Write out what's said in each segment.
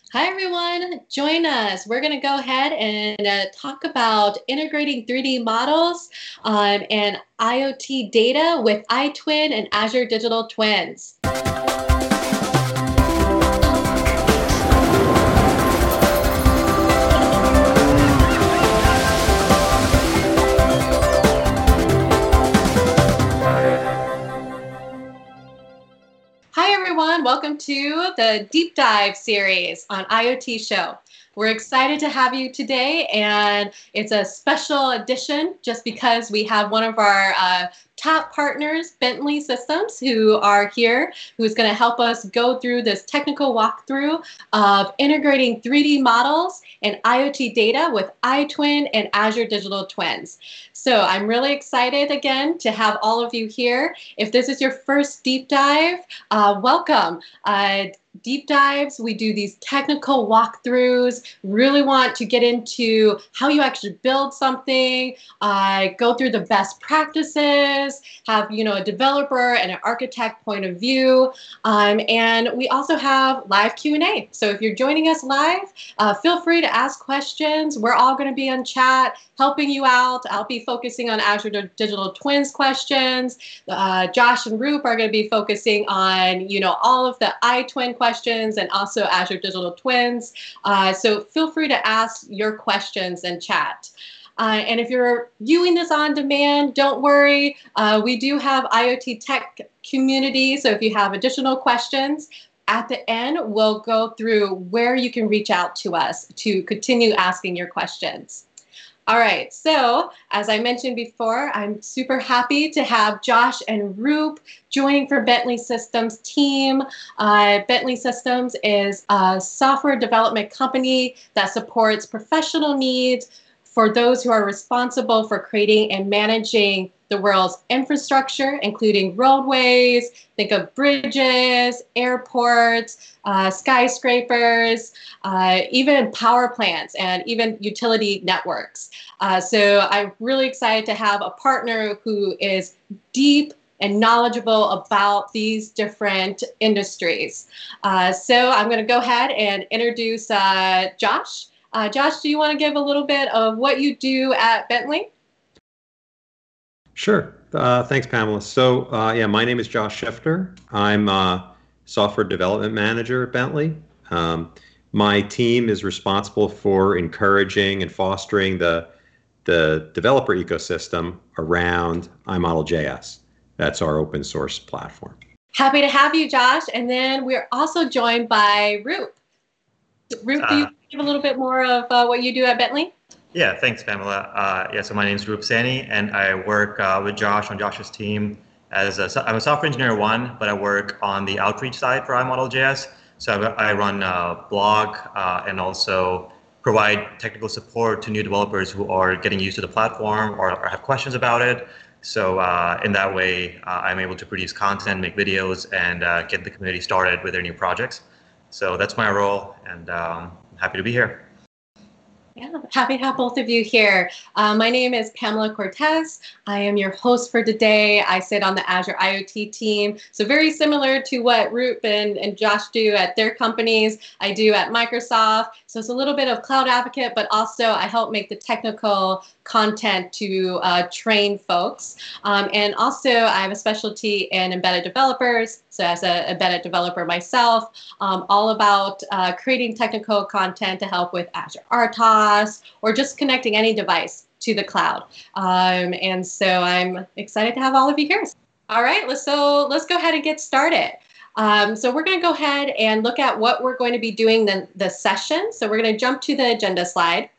Hi, everyone. Join us. We're going to go ahead and talk about integrating 3D models and IoT data with iTwin and Azure Digital Twins. Hi, everyone. Welcome to the Deep Dive series on IoT Show. We're excited to have you today, and it's a special edition just because we have one of our top partners, Bentley Systems, who are here, who's going to help us go through this technical walkthrough of integrating 3D models and IoT data with iTwin and Azure Digital Twins. So I'm really excited again to have all of you here. If this is your first deep dive, welcome. Deep dives, we do these technical walkthroughs, really want to get into how you actually build something, go through the best practices, have a developer and an architect point of view, and we also have live Q&A. So if you're joining us live, feel free to ask questions. We're all going to be on chat, helping you out. I'll be focusing on Azure Digital Twins questions. Josh and Roop are going to be focusing on, all of the iTwin questions and also Azure Digital Twins. So feel free to ask your questions in chat. And if you're viewing this on demand, don't worry. We do have IoT Tech community. So if you have additional questions, at the end, we'll go through where you can reach out to us to continue asking your questions. All right, so as I mentioned before, I'm super happy to have Josh and Roop joining for Bentley Systems team. Bentley Systems is a software development company that supports professional needs for those who are responsible for creating and managing the world's infrastructure, including roadways, think of bridges, airports, skyscrapers, even power plants, and even utility networks. So I'm really excited to have a partner who is deep and knowledgeable about these different industries. So I'm going to go ahead and introduce Josh. Josh, do you want to give a little bit of what you do at Bentley? Sure. Thanks, Pamela. So, yeah, my name is Josh Schifter. I'm a software development manager at Bentley. My team is responsible for encouraging and fostering the developer ecosystem around iModel.js. That's our open source platform. Happy to have you, Josh. And then we're also joined by Roop. Roop, do you give a little bit more of what you do at Bentley? Yeah, thanks, Pamela. So my name is Roop Saini, and I work with Josh on Josh's team. I'm a software engineer one, but I work on the outreach side for iModel.js. So I run a blog and also provide technical support to new developers who are getting used to the platform or have questions about it. So in that way, I'm able to produce content, make videos, and get the community started with their new projects. So that's my role, and I'm happy to be here. Yeah, happy to have both of you here. My name is Pamela Cortez. I am your host for today. I sit on the Azure IoT team. So very similar to what Roop and Josh do at their companies, I do at Microsoft. So it's a little bit of cloud advocate, but also I help make the technical content to train folks. And also I have a specialty in embedded developers. So as an embedded developer myself, all about creating technical content to help with Azure RTOS or just connecting any device to the cloud. And so I'm excited to have all of you here. All right, let's go ahead and get started. So we're going to go ahead and look at what we're going to be doing the session. So we're going to jump to the agenda slide.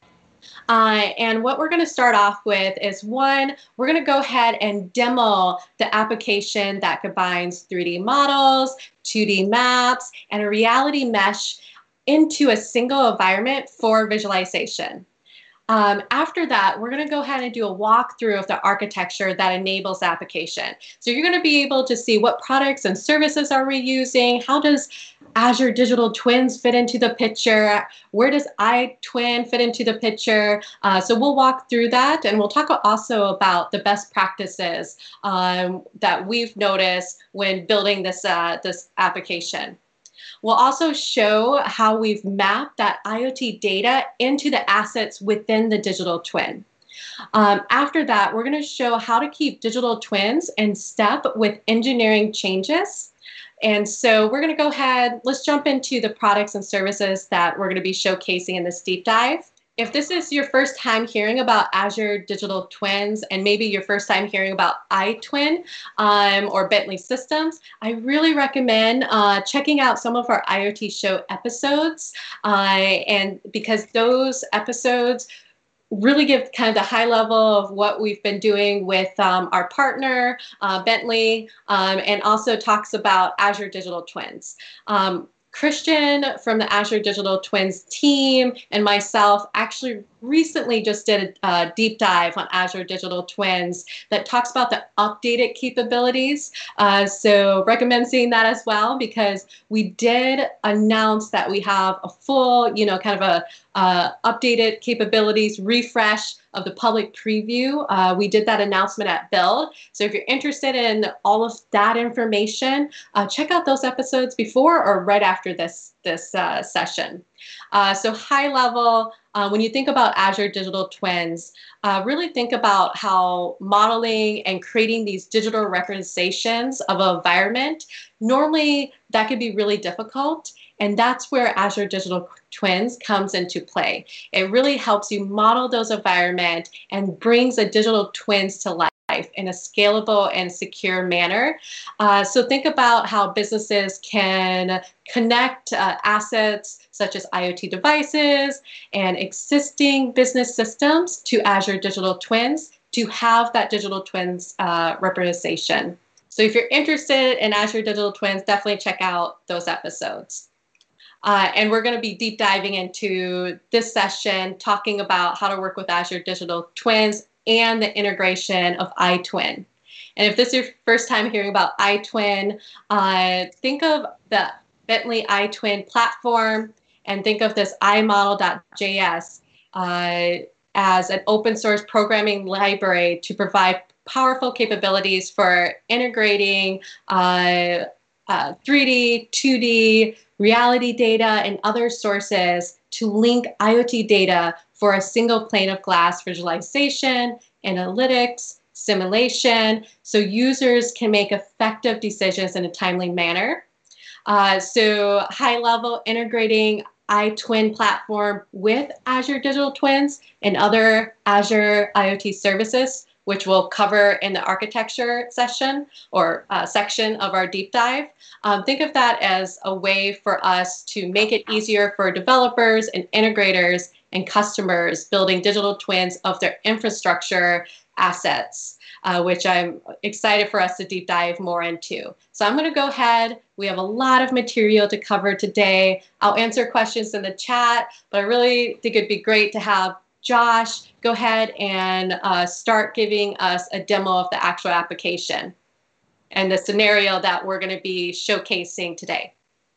And what we're going to start off with is we're going to go ahead and demo the application that combines 3D models, 2D maps, and a reality mesh into a single environment for visualization. After that, we're going to go ahead and do a walkthrough of the architecture that enables the application. So you're going to be able to see what products and services are we using, how does Azure Digital Twins fit into the picture, where does iTwin fit into the picture. So we'll walk through that, and we'll talk also about the best practices that we've noticed when building this application. We'll also show how we've mapped that IoT data into the assets within the digital twin. After that, we're going to show how to keep digital twins in step with engineering changes. And so we're going to go ahead, let's jump into the products and services that we're going to be showcasing in this deep dive. If this is your first time hearing about Azure Digital Twins and maybe your first time hearing about iTwin or Bentley Systems, I really recommend checking out some of our IoT show episodes, and because those episodes really give kind of the high level of what we've been doing with our partner, Bentley, and also talks about Azure Digital Twins. Christian from the Azure Digital Twins team and myself actually recently just did a deep dive on Azure Digital Twins that talks about the updated capabilities. So recommend seeing that as well, because we did announce that we have a full, kind of a updated capabilities refresh of the public preview. We did that announcement at Build. So if you're interested in all of that information, check out those episodes before or right after this session. So high level, when you think about Azure Digital Twins, really think about how modeling and creating these digital representations of an environment, normally that could be really difficult. And that's where Azure Digital Twins comes into play. It really helps you model those environments and brings the digital twins to life in a scalable and secure manner. So think about how businesses can connect assets such as IoT devices and existing business systems to Azure Digital Twins to have that digital twins representation. So if you're interested in Azure Digital Twins, definitely check out those episodes. And we're going to be deep diving into this session, talking about how to work with Azure Digital Twins and the integration of iTwin. And if this is your first time hearing about iTwin, think of the Bentley iTwin platform and think of this iModel.js as an open source programming library to provide powerful capabilities for integrating 3D, 2D, reality data, and other sources to link IoT data for a single pane of glass visualization, analytics, simulation, so users can make effective decisions in a timely manner. So high level, integrating iTwin platform with Azure Digital Twins and other Azure IoT services, which we'll cover in the architecture session or section of our deep dive. Think of that as a way for us to make it easier for developers and integrators and customers building digital twins of their infrastructure assets, which I'm excited for us to deep dive more into. So I'm going to go ahead. We have a lot of material to cover today. I'll answer questions in the chat, but I really think it'd be great to have Josh go ahead and start giving us a demo of the actual application and the scenario that we're going to be showcasing today.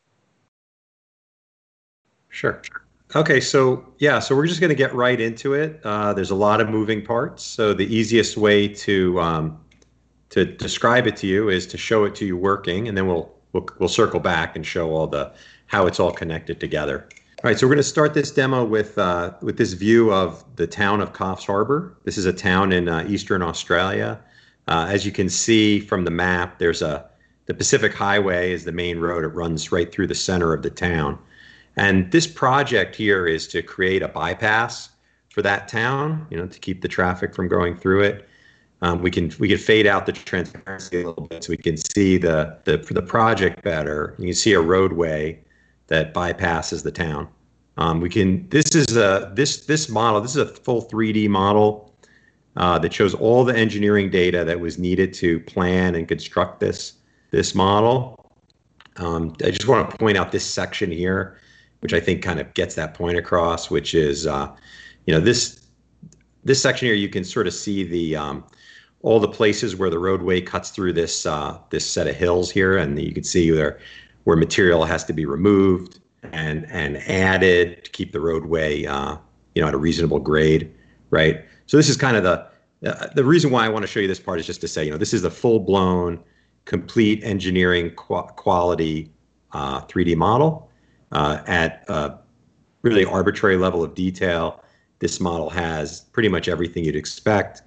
Sure. Okay, so we're just going to get right into it. There's a lot of moving parts, so the easiest way to describe it to you is to show it to you working, and then we'll circle back and show all how it's all connected together. All right, so we're going to start this demo with this view of the town of Coffs Harbour. This is a town in eastern Australia. As you can see from the map, the Pacific Highway is the main road. It runs right through the center of the town. And this project here is to create a bypass for that town, to keep the traffic from going through it. We can fade out the transparency a little bit so we can see for the project better. You can see a roadway that bypasses the town. This model. This is a full 3D model that shows all the engineering data that was needed to plan and construct this model. I just want to point out this section here, which I think kind of gets that point across, which is, this section here, you can sort of see all the places where the roadway cuts through this set of hills here, and you can see where material has to be removed and added to keep the roadway, at a reasonable grade, right? So this is kind of the reason why I want to show you this part is just to say, this is the full-blown, complete engineering quality 3D model at a really arbitrary level of detail. This model has pretty much everything you'd expect,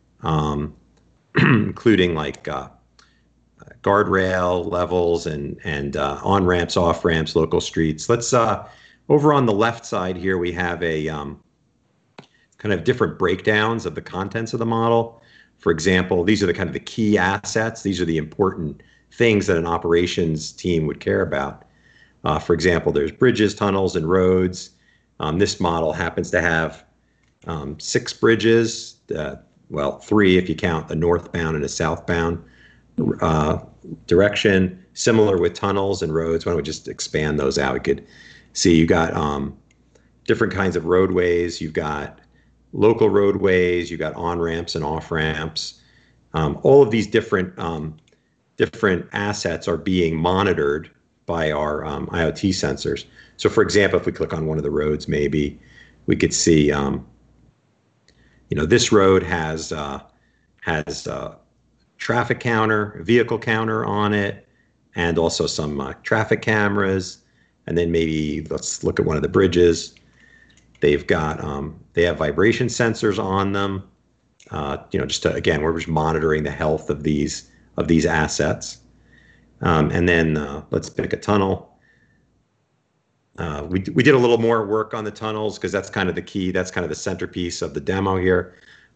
including like guardrail levels and on ramps, off ramps, local streets. Let's over on the left side here, we have a kind of different breakdowns of the contents of the model. For example, these are the kind of the key assets. These are the important things that an operations team would care about. For example, there's bridges, tunnels, and roads. This model happens to have 6 bridges, well, 3 if you count a northbound and a southbound direction, similar with tunnels and roads. Why don't we just expand those out? We could see you got different kinds of roadways. You've got local roadways, you've got on-ramps and off-ramps. All of these different assets are being monitored by our IoT sensors. So for example, if we click on one of the roads, maybe we could see, this road has traffic counter, vehicle counter on it, and also some traffic cameras. And then maybe let's look at one of the bridges. They've got they have vibration sensors on them. Just to, again, we're just monitoring the health of these assets. And then let's pick a tunnel. We did a little more work on the tunnels because that's kind of the key. That's kind of the centerpiece of the demo here.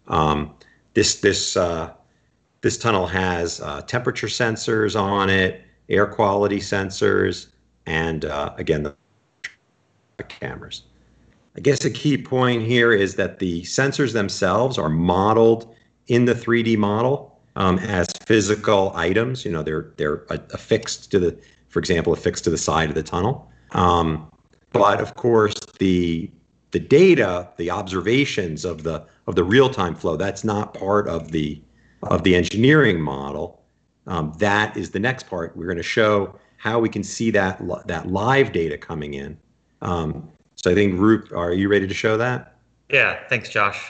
This tunnel has temperature sensors on it, air quality sensors, and again, the cameras. I guess a key point here is that the sensors themselves are modeled in the 3D model as physical items. They're affixed to the, for example, affixed to the side of the tunnel. But of course, the data, the observations of the real-time flow, that's not part of the engineering model. That is the next part. We're going to show how we can see that live data coming in. So I think, Roop, are you ready to show that? Yeah, thanks, Josh.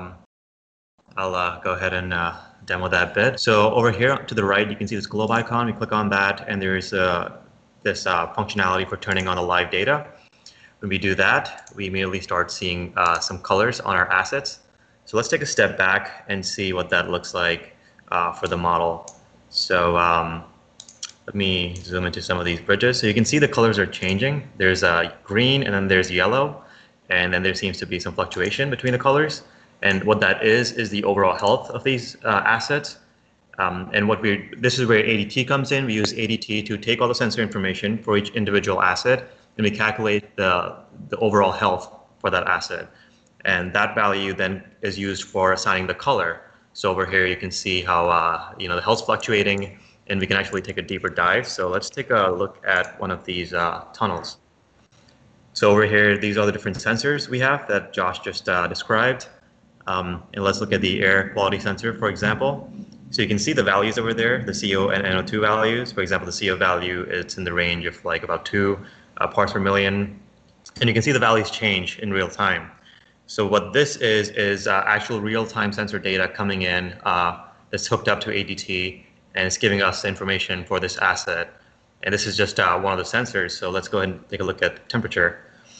I'll go ahead and demo that bit. So over here to the right, you can see this globe icon. We click on that, and there's this functionality for turning on the live data. When we do that, we immediately start seeing some colors on our assets. So let's take a step back and see what that looks like for the model. So let me zoom into some of these bridges. So you can see the colors are changing. There's green, and then there's yellow, and then there seems to be some fluctuation between the colors. And what that is the overall health of these assets. And this is where ADT comes in. We use ADT to take all the sensor information for each individual asset, and we calculate the overall health for that asset. And that value then is used for assigning the color. So over here you can see how the health's fluctuating, and we can actually take a deeper dive. So let's take a look at one of these tunnels. So over here, these are the different sensors we have that Josh just described. And let's look at the air quality sensor, for example. So you can see the values over there, the CO and NO2 values. For example, the CO value, it's in the range of like about 2 parts per million. And you can see the values change in real time. So what this is actual real-time sensor data coming in that's hooked up to ADT, and it's giving us information for this asset. And this is just one of the sensors. So let's go ahead and take a look at temperature.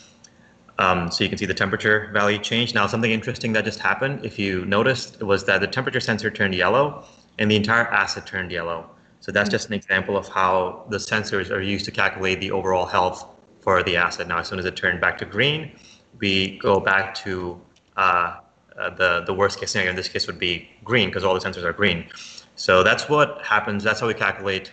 So you can see the temperature value change. Now, something interesting that just happened, if you noticed, was that the temperature sensor turned yellow and the entire asset turned yellow. So that's just an example of how the sensors are used to calculate the overall health for the asset. Now, as soon as it turned back to green, we go back to the worst case scenario. In this case would be green because all the sensors are green. So that's what happens. That's how we calculate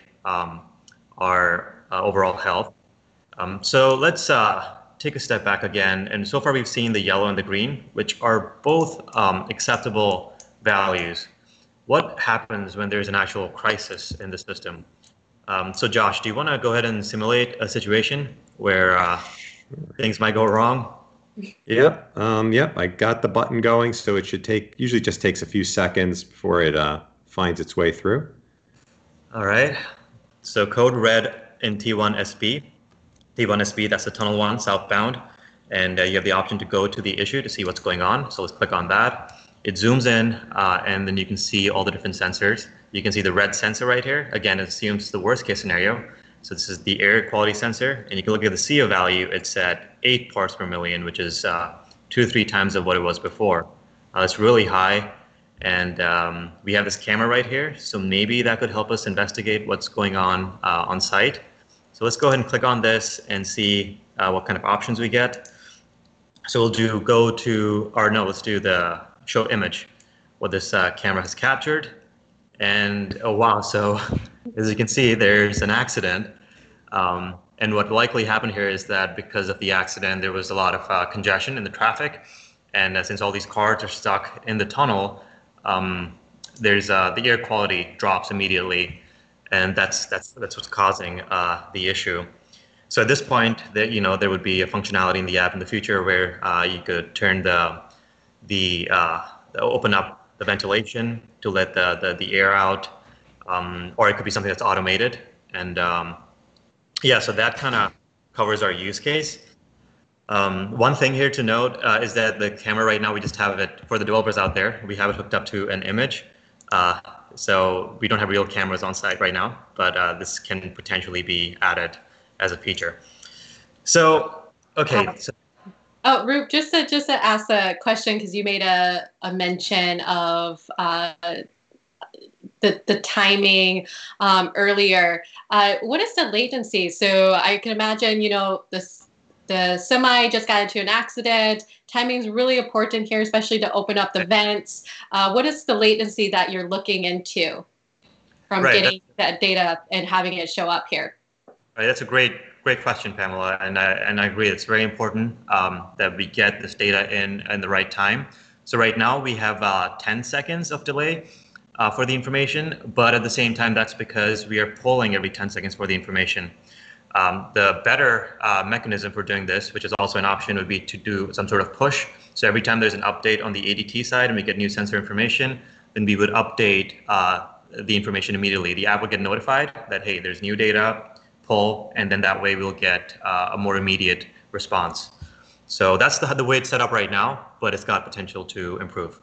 our overall health. So let's take a step back again. And so far we've seen the yellow and the green, which are both acceptable values. What happens when there's an actual crisis in the system? So Josh, do you want to go ahead and simulate a situation where things might go wrong? Yep. Yep. I got the button going, so it should usually just takes a few seconds before it finds its way through. All right. So code red in T1SB. T1SB, that's the tunnel one, southbound. And you have the option to go to the issue to see what's going on. So let's click on that. It zooms in, and then you can see all the different sensors. You can see the red sensor right here. Again, it assumes the worst case scenario. So this is the air quality sensor, and you can look at the CO value. It's at 8 parts per million, which is 2 to 3 times of what it was before. It's really high, and we have this camera right here, so maybe that could help us investigate what's going on site. So let's go ahead and click on this and see what kind of options we get. So let's do the show image, what this camera has captured. And oh wow, so as you can see, there's an accident. And what likely happened here is that because of the accident, there was a lot of congestion in the traffic. And since all these cars are stuck in the tunnel, there's the air quality drops immediately. And that's what's causing the issue. So at this point, there would be a functionality in the app in the future where you could turn open up the ventilation to let the air out, or it could be something that's automated. And yeah, so that kind of covers our use case. One thing here to note is that the camera right now, we just have it for the developers out there. We have it hooked up to an image. So we don't have real cameras on site right now, but this can potentially be added as a feature. So, okay. Oh, Roop, just to ask a question, because you made a mention of the timing earlier. What is the latency? So I can imagine, the semi just got into an accident. Timing is really important here, especially to open up the vents. What is the latency that you're looking into from getting that data and having it show up here? Right, that's a great question, Pamela, and I agree. It's very important that we get this data in the right time. So right now we have 10 seconds of delay for the information, but at the same time, that's because we are polling every 10 seconds for the information. The better mechanism for doing this, which is also an option, would be to do some sort of push. So every time there's an update on the ADT side and we get new sensor information, then we would update the information immediately. The app would get notified that, hey, there's new data, pull, and then that way we'll get a more immediate response. So that's the way it's set up right now, but it's got potential to improve.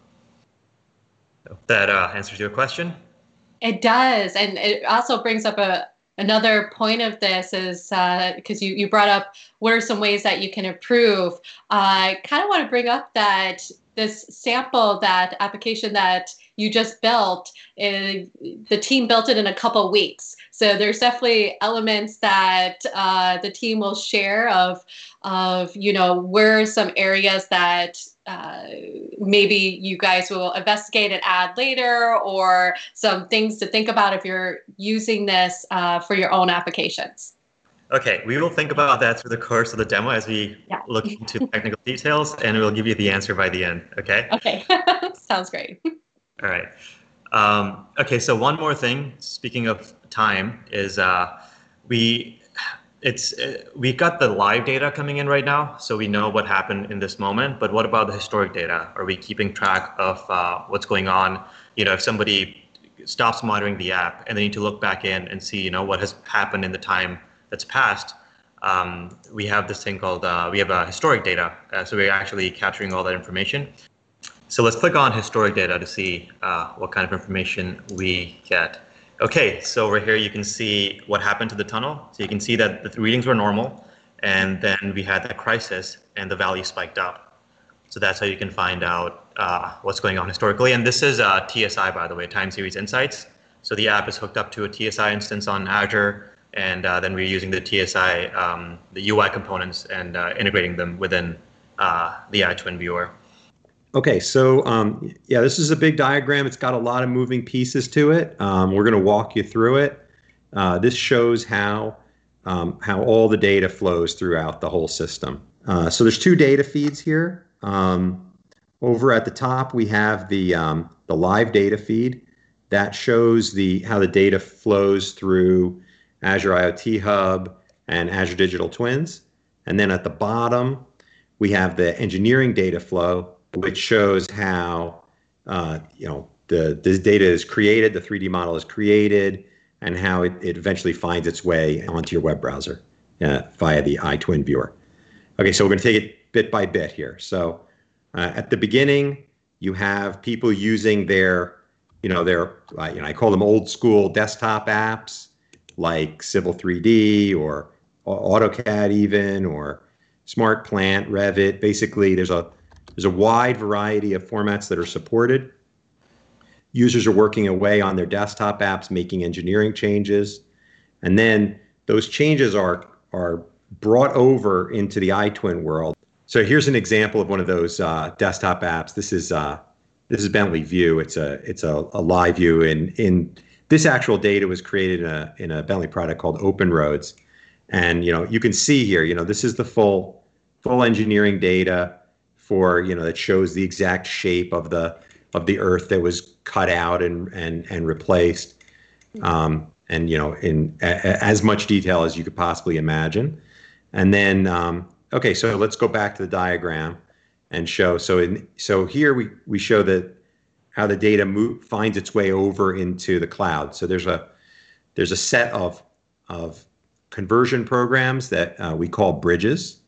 So that answers your question? It does, and it also brings up another point of this is because you brought up what are some ways that you can improve. I kind of want to bring up that this sample, that application that you just built, the team built it in a couple weeks. So there's definitely elements that the team will share of where are some areas that maybe you guys will investigate and add later, or some things to think about if you're using this for your own applications. Okay, we will think about that through the course of the demo as we look into technical details, and we'll give you the answer by the end, okay? Okay, sounds great. All right. Okay, so one more thing, speaking of time, is we got the live data coming in right now, so we know what happened in this moment, but what about the historic data? Are we keeping track of what's going on? If somebody stops monitoring the app and they need to look back in and see, what has happened in the time that's passed, we have this thing called, we have historic data, so we're actually capturing all that information. So let's click on historic data to see what kind of information we get. Okay, so over here you can see what happened to the tunnel. So you can see that the readings were normal, and then we had that crisis and the value spiked up. So that's how you can find out what's going on historically. And this is TSI, by the way, Time Series Insights. So the app is hooked up to a TSI instance on Azure, and then we're using the TSI, the UI components, and integrating them within the iTwin viewer. Okay, so yeah, this is a big diagram. It's got a lot of moving pieces to it. We're going to walk you through it. This shows how all the data flows throughout the whole system. So there's two data feeds here. Over at the top, we have the live data feed that shows how the data flows through Azure IoT Hub and Azure Digital Twins. And then at the bottom, we have the engineering data flow, which shows how this data is created, the 3D model is created, and how it eventually finds its way onto your web browser via the iTwin viewer. Okay, so we're going to take it bit by bit here. So at the beginning, you have people using their I call them old school desktop apps like Civil 3D or AutoCAD even, or Smart Plant, Revit. Basically, there's a wide variety of formats that are supported. Users are working away on their desktop apps, making engineering changes, and then those changes are brought over into the iTwin world. So here's an example of one of those desktop apps. This is Bentley View. It's a live view. In this actual data was created in a Bentley product called OpenRoads, and you can see here. This is the full engineering data for that shows the exact shape of the earth that was cut out and replaced, and in as much detail as you could possibly imagine. And then okay, so let's go back to the diagram and show. So here we show that how the data finds its way over into the cloud. So there's a set of conversion programs that we call bridges.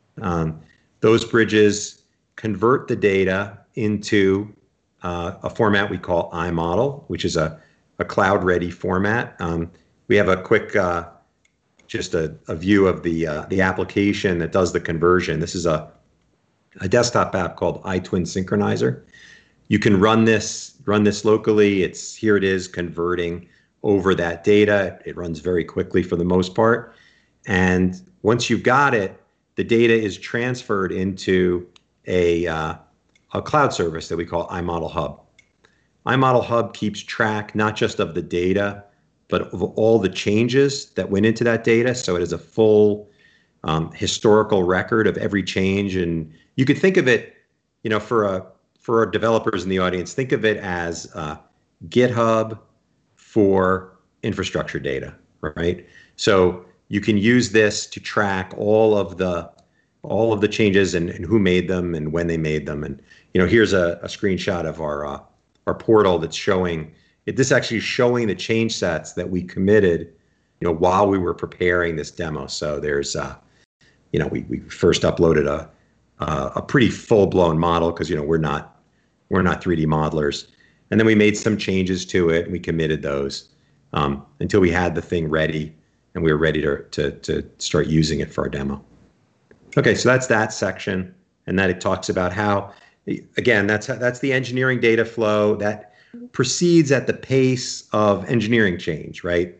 Those bridges convert the data into a format we call iModel, which is a cloud-ready format. We have a quick just a view of the application that does the conversion. This is a desktop app called iTwin Synchronizer. You can run this locally. Here it is converting over that data. It runs very quickly for the most part. And once you've got it, the data is transferred into a cloud service that we call iModel Hub. iModel Hub keeps track not just of the data, but of all the changes that went into that data. So it is a full historical record of every change. And you could think of it, for our developers in the audience, think of it as GitHub for infrastructure data, right? So you can use this to track all of the changes and who made them and when they made them. And here's a screenshot of our portal that's showing it. This actually is showing the change sets that we committed, while we were preparing this demo. So there's, we first uploaded a pretty full-blown model because we're not 3D modelers, and then we made some changes to it and we committed those until we had the thing ready and we were ready to start using it for our demo. Okay, so that's that section, and that it talks about how, again, that's the engineering data flow that proceeds at the pace of engineering change, right?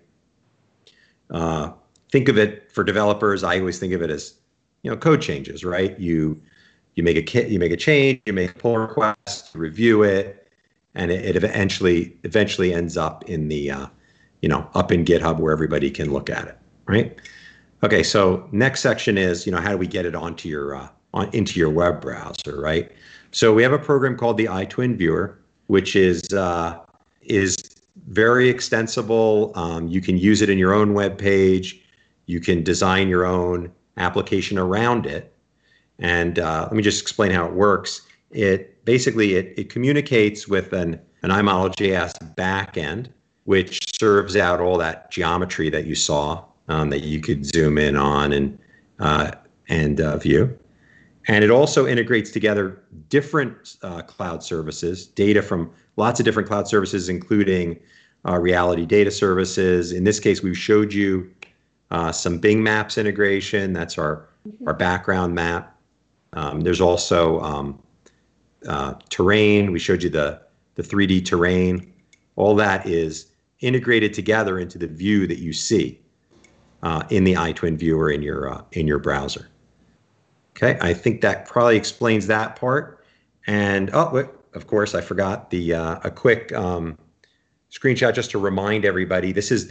Think of it for developers. I always think of it as, code changes, right? You make a change, you make a pull request, review it, and it eventually ends up in the up in GitHub where everybody can look at it, right? Okay, so next section is how do we get it onto into your web browser, right? So we have a program called the iTwin Viewer, which is very extensible. You can use it in your own web page. You can design your own application around it. And let me just explain how it works. It communicates with an iModel.js backend, which serves out all that geometry that you saw that you could zoom in on and view. And it also integrates together different cloud services, data from lots of different cloud services, including Reality Data Services. In this case, we showed you some Bing Maps integration. That's our background map. There's also terrain. We showed you the 3D terrain. All that is integrated together into the view that you see in the iTwin Viewer in your browser. Okay, I think that probably explains that part. And of course, I forgot a quick screenshot just to remind everybody. This is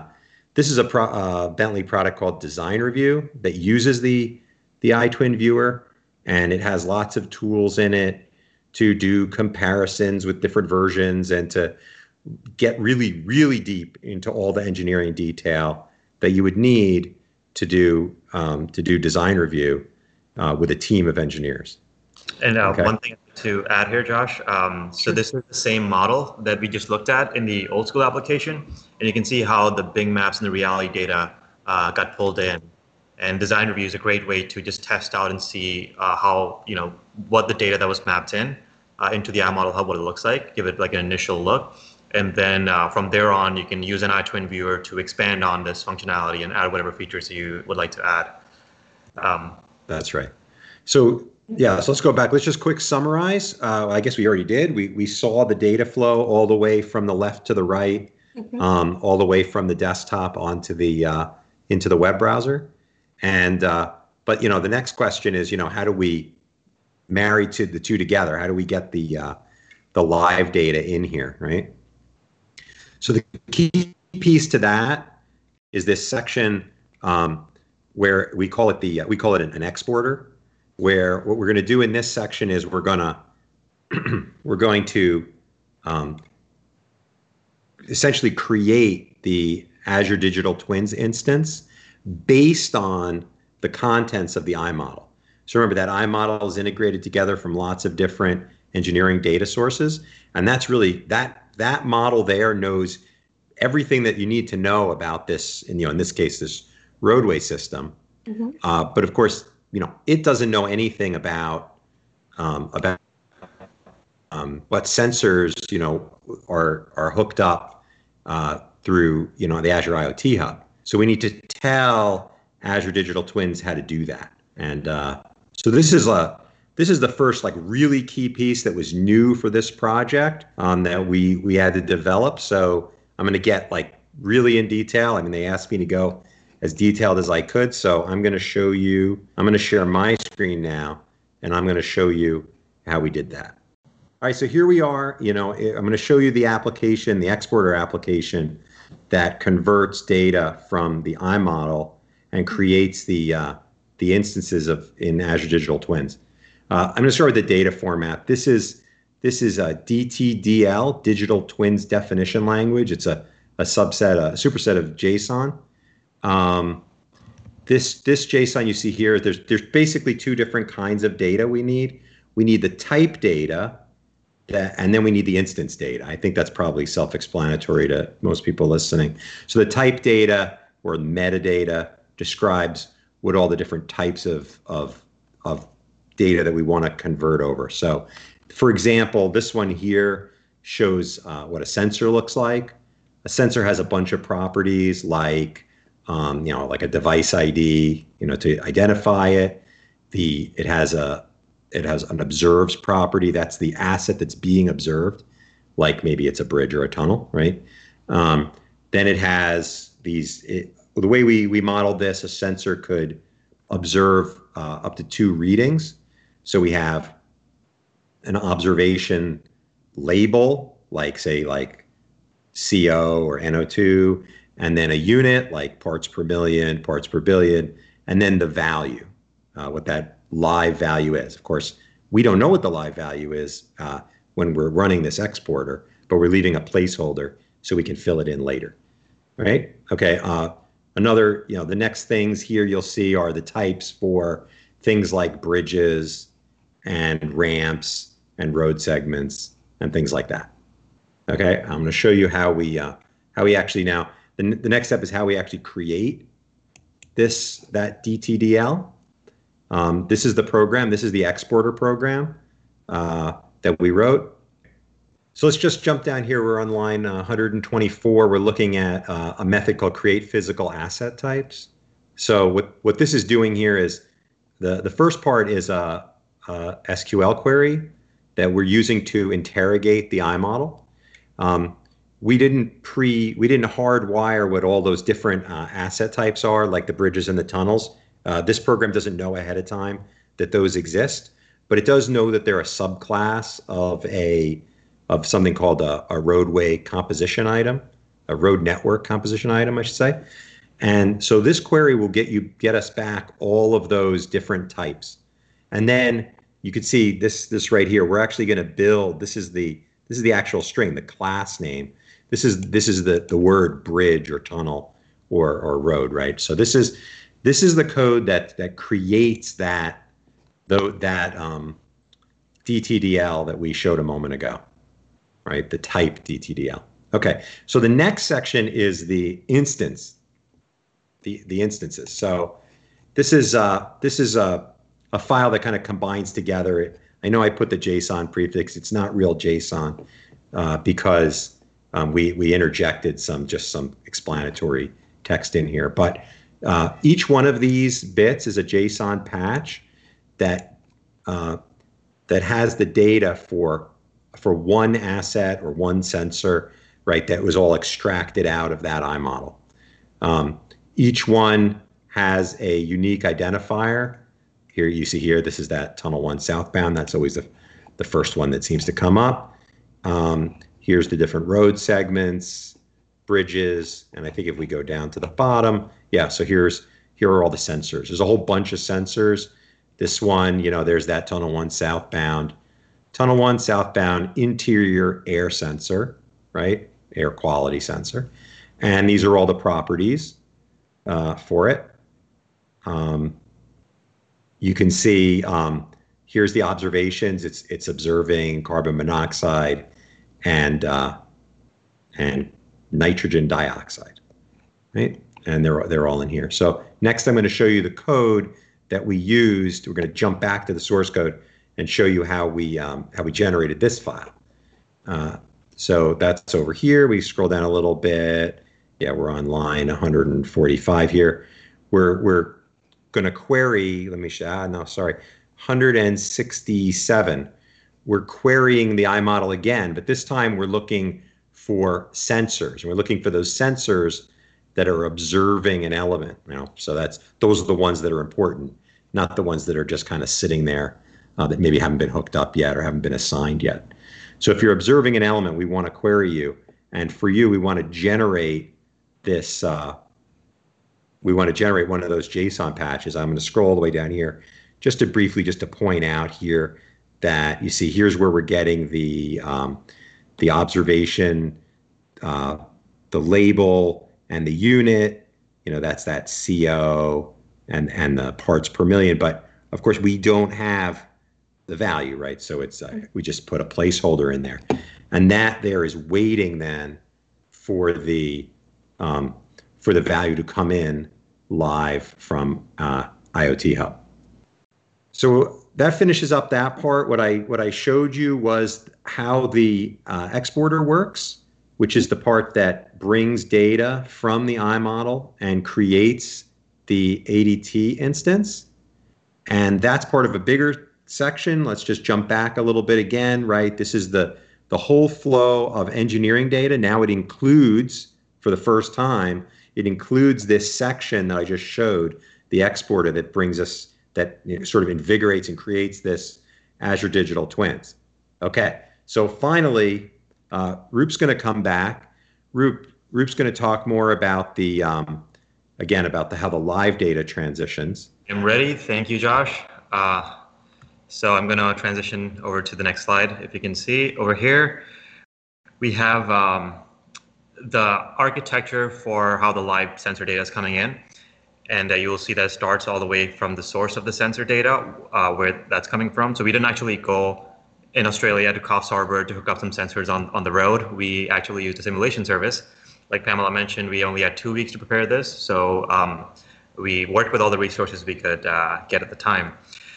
a Bentley product called Design Review that uses the iTwin Viewer, and it has lots of tools in it to do comparisons with different versions and to get really, really deep into all the engineering detail that you would need to do design review with a team of engineers. And one thing to add here, Josh, so this is the same model that we just looked at in the old school application, and you can see how the Bing Maps and the reality data got pulled in. And design review is a great way to just test out and see how, what the data that was mapped into the iModel Hub, what it looks like, give it like an initial look. And then from there on, you can use an iTwin viewer to expand on this functionality and add whatever features you would like to add. That's right. So yeah, so let's go back. Let's just quick summarize. I guess we already did. We saw the data flow all the way from the left to the right, all the way from the desktop onto the into the web browser. And but the next question is, how do we marry the two together? How do we get the live data in here, right? So the key piece to that is this section where we call it an exporter. Where what we're going to do in this section is we're going to essentially create the Azure Digital Twins instance based on the contents of the iModel. So remember that iModel is integrated together from lots of different engineering data sources, and that's really that model there knows everything that you need to know about this, and in this case, this roadway system. But of course, it doesn't know anything about what sensors, are hooked up through, the Azure IoT Hub. So we need to tell Azure Digital Twins how to do that. And so this is the first really key piece that was new for this project that we had to develop. So I'm going to get really in detail. I mean, they asked me to go as detailed as I could. So I'm going to share my screen now, and I'm going to show you how we did that. All right, so here we are. I'm going to show you the application, the exporter application that converts data from the iModel and creates the instances in Azure Digital Twins. I'm going to start with the data format. This is a DTDL, Digital Twins Definition Language. It's a superset of JSON. This JSON you see here, there's basically two different kinds of data we need. We need the type data, and then we need the instance data. I think that's probably self-explanatory to most people listening. So the type data or metadata describes what all the different types of data that we want to convert over. So for example, this one here shows what a sensor looks like. A sensor has a bunch of properties like a device ID, to identify it. It has an observes property. That's the asset that's being observed, like maybe it's a bridge or a tunnel, right? Then it has the way we modeled this, a sensor could observe up to 2 readings. So we have an observation label, say CO or NO2, and then a unit like parts per million, parts per billion, and then the value, what that live value is. Of course, we don't know what the live value is when we're running this exporter, but we're leaving a placeholder so we can fill it in later, right? Okay, the next things here you'll see are the types for things like bridges and ramps and road segments and things like that. Okay, I'm going to show you how we actually now. The next step is how we actually create that DTDL. This is the program. This is the exporter program that we wrote. So let's just jump down here. We're on line 124. We're looking at a method called create physical asset types. So what this is doing here is the first part is a SQL query that we're using to interrogate the iModel. We didn't hardwire what all those different asset types are, like the bridges and the tunnels. This program doesn't know ahead of time that those exist, but it does know that they're a subclass of something called a roadway composition item, a road network composition item, I should say. And so this query will get us back all of those different types. And then you can see this right here. We're actually going to build. This is the actual string, the class name. This is the word bridge or tunnel or road, right? So this is the code that creates that DTDL that we showed a moment ago, right? The type DTDL. Okay, so the next section is the instance, the instances. So this is a file that kind of combines together. I know I put the JSON prefix. It's not real JSON because we interjected some explanatory text in here. But each one of these bits is a JSON patch that has the data for one asset or one sensor, right? That was all extracted out of that iModel. Each one has a unique identifier. Here you see here, this is that tunnel 1 southbound. That's always the first one that seems to come up. Here's the different road segments, bridges, and I think if we go down to the bottom, yeah, so here are all the sensors. There's a whole bunch of sensors. This one, there's that tunnel 1 southbound. Tunnel 1 southbound interior air sensor, right? Air quality sensor. And these are all the properties for it. You can see here's the observations. It's observing carbon monoxide and nitrogen dioxide, right? And they're all in here. So next, I'm going to show you the code that we used. We're going to jump back to the source code and show you how we generated this file. So that's over here. We scroll down a little bit. Yeah, we're on line 145 here. We're going to query. Let me show. No, sorry, 167. We're querying the iModel again, but this time we're looking for sensors. We're looking for those sensors that are observing an element. So those are the ones that are important, not the ones that are just kind of sitting there that maybe haven't been hooked up yet or haven't been assigned yet. So if you're observing an element, we want to query you, and for you, we want to generate this. We want to generate one of those JSON patches. I'm going to scroll all the way down here, just to point out here that you see here's where we're getting the observation, the label, and the unit. That's that CO and the parts per million. But of course, we don't have the value, right? So it's we just put a placeholder in there, and that there is waiting then for the value to come in live from IoT Hub. So that finishes up that part. What I showed you was how the exporter works, which is the part that brings data from the iModel and creates the ADT instance. And that's part of a bigger section. Let's just jump back a little bit again, right? This is the whole flow of engineering data. Now it includes, for the first time, it includes this section that I just showed, the exporter that brings us, that sort of invigorates and creates this Azure Digital Twins. Okay, so finally, Roop's going to come back. Roop's going to talk more about the, again, about how the live data transitions. I'm ready. Thank you, Josh. So I'm going to transition over to the next slide. If you can see over here, we have the architecture for how the live sensor data is coming in. And you will see that it starts all the way from the source of the sensor data, where that's coming from. So we didn't actually go in Australia to Coffs Harbour to hook up some sensors on the road. We actually used a simulation service. Like Pamela mentioned, we only had 2 weeks to prepare this. So we worked with all the resources we could get at the time.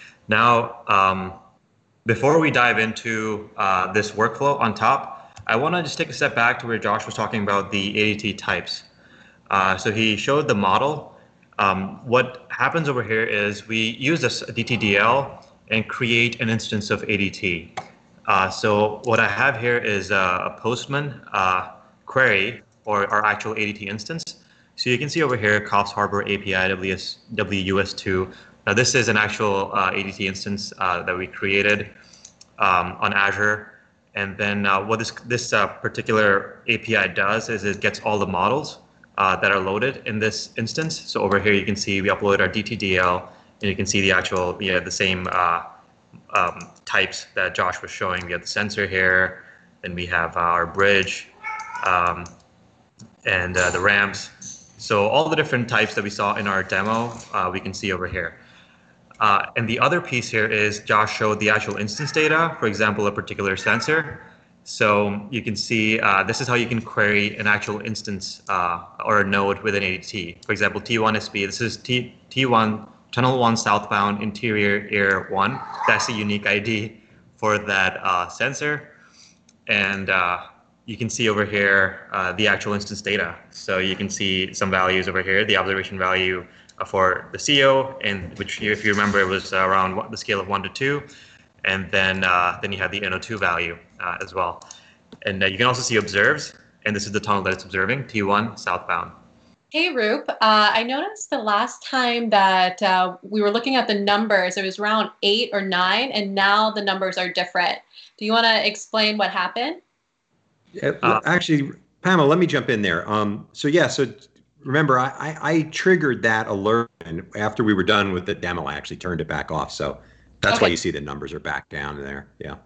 Now, before we dive into this workflow on top, I want to just take a step back to where Josh was talking about the ADT types. So he showed the model. What happens over here is we use this DTDL and create an instance of ADT. So what I have here is a Postman query or our actual ADT instance. So you can see over here, Coffs Harbour API WUS2. Now this is an actual ADT instance that we created on Azure. And then what this particular API does is it gets all the models that are loaded in this instance. So over here you can see we uploaded our DTDL, and you can see the actual, the same types that Josh was showing. We have the sensor here, then we have our bridge, and the ramps. So all the different types that we saw in our demo, we can see over here. And the other piece here is Josh showed the actual instance data, for example, a particular sensor. So you can see this is how you can query an actual instance or a node with an ADT. For example, T1SB, this is T1, Tunnel 1 southbound interior air 1. That's a unique ID for that sensor. And you can see over here the actual instance data. So you can see some values over here, the observation value for the CO, and which, if you remember, it was around the scale of 1 to 2, and then you have the NO2 value as well. And you can also see observes, and this is the tunnel that it's observing, T1 southbound. Hey, Roop. I noticed the last time that we were looking at the numbers, it was around 8 or 9, and now the numbers are different. Do you want to explain what happened? Actually, Pamela, let me jump in there. So remember, I triggered that alert, and after we were done with the demo, I actually turned it back off. So that's why you see the numbers are back down there. Yeah.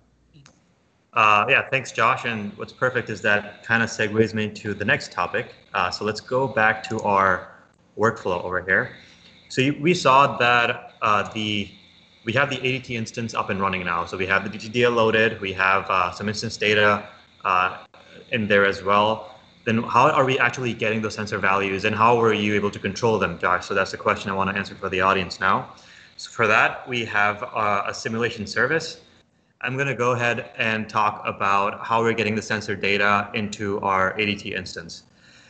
Yeah, thanks, Josh. And what's perfect is that kind of segues me to the next topic. So let's go back to our workflow over here. So we saw that we have the ADT instance up and running now. So we have the DTDL loaded. We have some instance data in there as well. Then how are we actually getting those sensor values, and how were you able to control them, Josh? So that's the question I want to answer for the audience now. So for that, we have a simulation service. I'm going to go ahead and talk about how we're getting the sensor data into our ADT instance.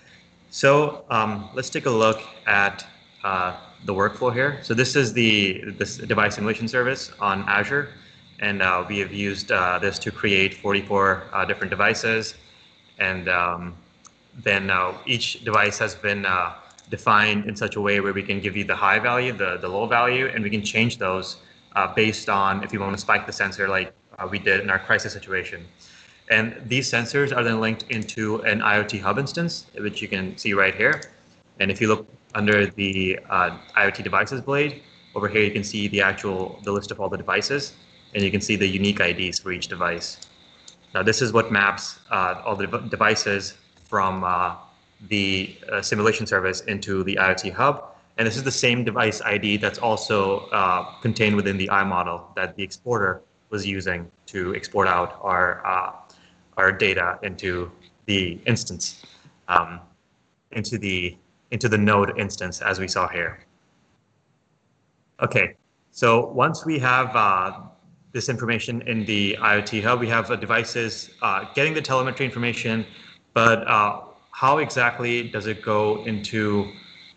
So let's take a look at the workflow here. So this is this device simulation service on Azure, and we have used this to create 44 different devices, and then each device has been defined in such a way where we can give you the high value, the low value, and we can change those based on if you want to spike the sensor like we did in our crisis situation. And these sensors are then linked into an IoT Hub instance, which you can see right here. And if you look under the IoT devices blade, over here you can see the list of all the devices, and you can see the unique IDs for each device. Now this is what maps all the devices from the simulation service into the IoT Hub. And this is the same device ID that's also contained within the iModel that the exporter was using to export out our data into the instance, into the node instance, as we saw here. Okay, so once we have this information in the IoT Hub, we have devices getting the telemetry information, but how exactly does it go into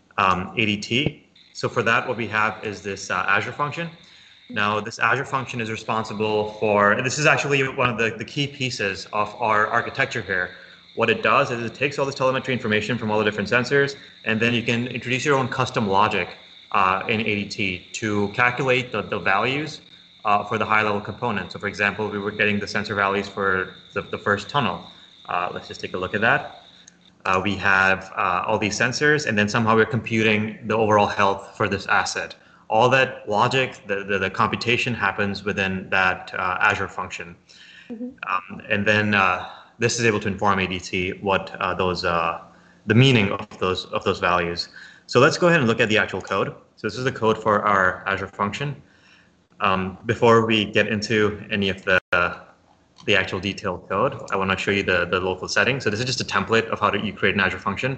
ADT? So for that, what we have is this Azure function. Now, this Azure function is responsible for, and this is actually one of the key pieces of our architecture here. What it does is it takes all this telemetry information from all the different sensors, and then you can introduce your own custom logic in ADT to calculate the values for the high-level components. So, for example, we were getting the sensor values for the first tunnel. Let's just take a look at that. We have all these sensors, and then somehow we're computing the overall health for this asset. All that logic, the computation happens within that Azure function. Mm-hmm. And then this is able to inform ADT what the meaning of those values. So let's go ahead and look at the actual code. So this is the code for our Azure function. Before we get into any of the actual detailed code, I want to show you the local settings. So this is just a template of how you create an Azure function.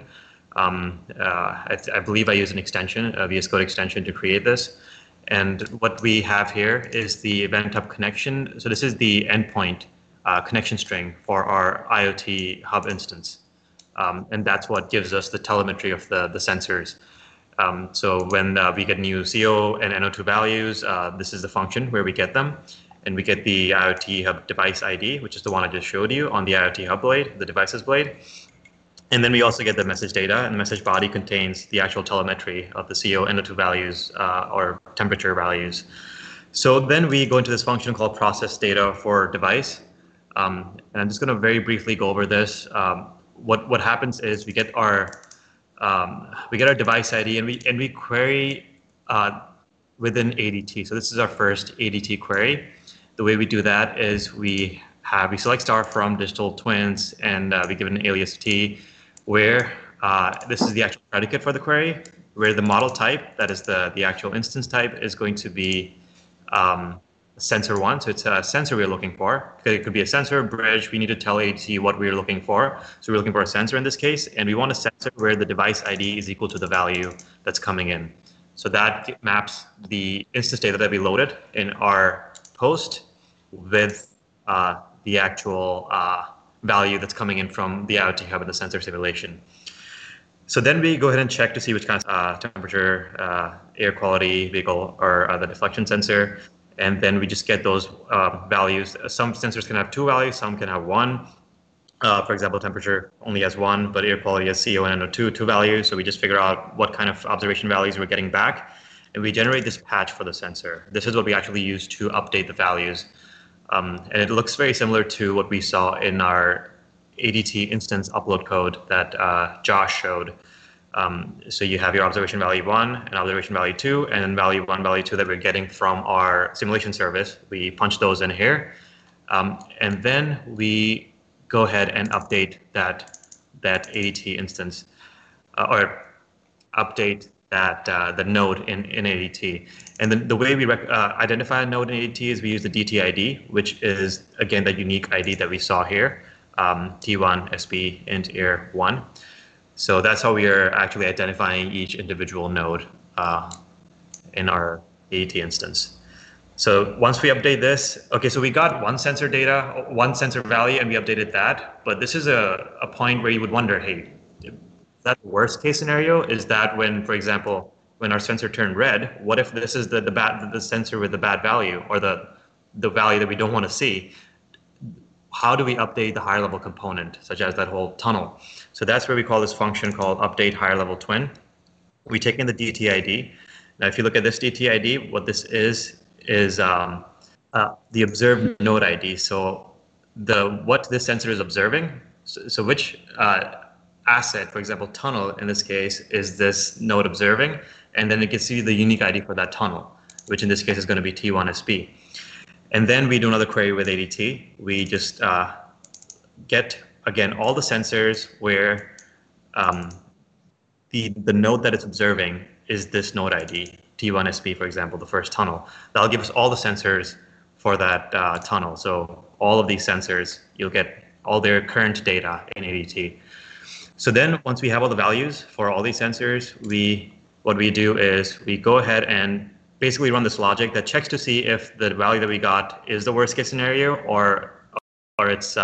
I believe I use an extension, a VS Code extension, to create this. And what we have here is the event hub connection. So this is the endpoint connection string for our IoT Hub instance. And that's what gives us the telemetry of the sensors. So when we get new CO and NO2 values, this is the function where we get them. And we get the IoT Hub device ID, which is the one I just showed you on the IoT Hub blade, the devices blade. And then we also get the message data, and the message body contains the actual telemetry of the CO NO2 values or temperature values. So then we go into this function called process data for device. And I'm just going to very briefly go over this. What happens is we get our device ID, and we query within ADT. So this is our first ADT query. The way we do that is we select star from digital twins, and we give it an alias T, where this is the actual predicate for the query, where the model type, that is the actual instance type, is going to be sensor one. So it's a sensor we're looking for. It could be a sensor, bridge. We need to tell ADT what we're looking for. So we're looking for a sensor in this case, and we want a sensor where the device ID is equal to the value that's coming in. So that maps the instance data that we loaded in our post with the actual value that's coming in from the IoT hub and the sensor simulation. So then we go ahead and check to see which kind of temperature, air quality, vehicle, or the deflection sensor. And then we just get those values. Some sensors can have 2 values, some can have 1. For example, temperature only has 1, but air quality has CO and NO2, 2 values. So we just figure out what kind of observation values we're getting back. And we generate this patch for the sensor. This is what we actually use to update the values. And it looks very similar to what we saw in our ADT instance upload code that Josh showed. So you have your observation value 1 and observation value 2, and then value 1, value 2 that we're getting from our simulation service. We punch those in here. And then we go ahead and update that ADT instance, or update that the node in ADT. And then the way we identify a node in ADT is we use the DT-ID, which is, again, the unique ID that we saw here, T1, SP, int, air 1. So that's how we are actually identifying each individual node in our ADT instance. So once we update this, okay, so we got one sensor data, one sensor value, and we updated that. But this is a point where you would wonder, hey, that worst case scenario is that when, for example, when our sensor turned red, what if this is the sensor with the bad value, or the value that we don't want to see? How do we update the higher level component, such as that whole tunnel? So that's where we call this function called update higher level twin. We take in the DT-ID. Now, if you look at this DT-ID, what this is the observed node ID. So what this sensor is observing, so which asset, for example, tunnel in this case, is this node observing, and then it can see the unique ID for that tunnel, which in this case is going to be T1SP. And then we do another query with ADT. We just get, again, all the sensors where the node that it's observing is this node ID, T1SP, for example, the first tunnel. That'll give us all the sensors for that tunnel. So all of these sensors, you'll get all their current data in ADT. So then once we have all the values for all these sensors, what we do is we go ahead and basically run this logic that checks to see if the value that we got is the worst case scenario, or it's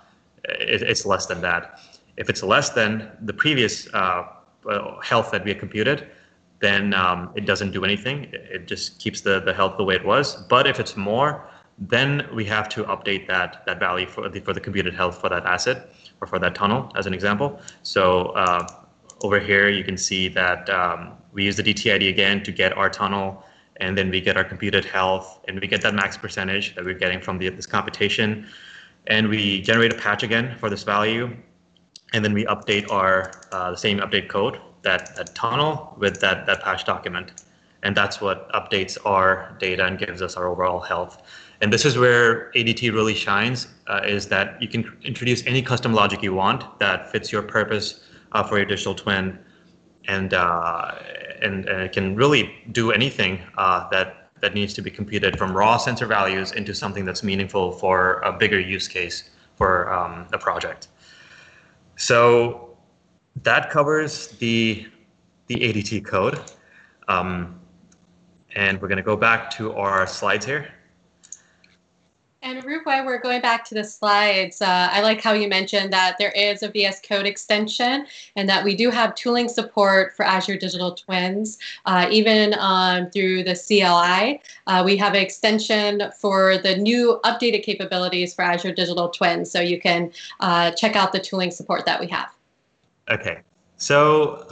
less than that. If it's less than the previous health that we had computed, then it doesn't do anything. It just keeps the health the way it was. But if it's more, then we have to update that value for the computed health for that asset, or for that tunnel, as an example. So over here, you can see that we use the DT-ID again to get our tunnel, and then we get our computed health, and we get that max percentage that we're getting from this computation. And we generate a patch again for this value, and then we update our the same update code, that tunnel with that patch document. And that's what updates our data and gives us our overall health. And this is where ADT really shines, is that you can introduce any custom logic you want that fits your purpose for your digital twin, and it can really do anything that needs to be computed, from raw sensor values into something that's meaningful for a bigger use case for a project. So that covers the ADT code. And we're going to go back to our slides here. And Roop, while we're going back to the slides, I like how you mentioned that there is a VS Code extension, and that we do have tooling support for Azure Digital Twins, even through the CLI. We have an extension for the new updated capabilities for Azure Digital Twins, so you can check out the tooling support that we have. Okay, so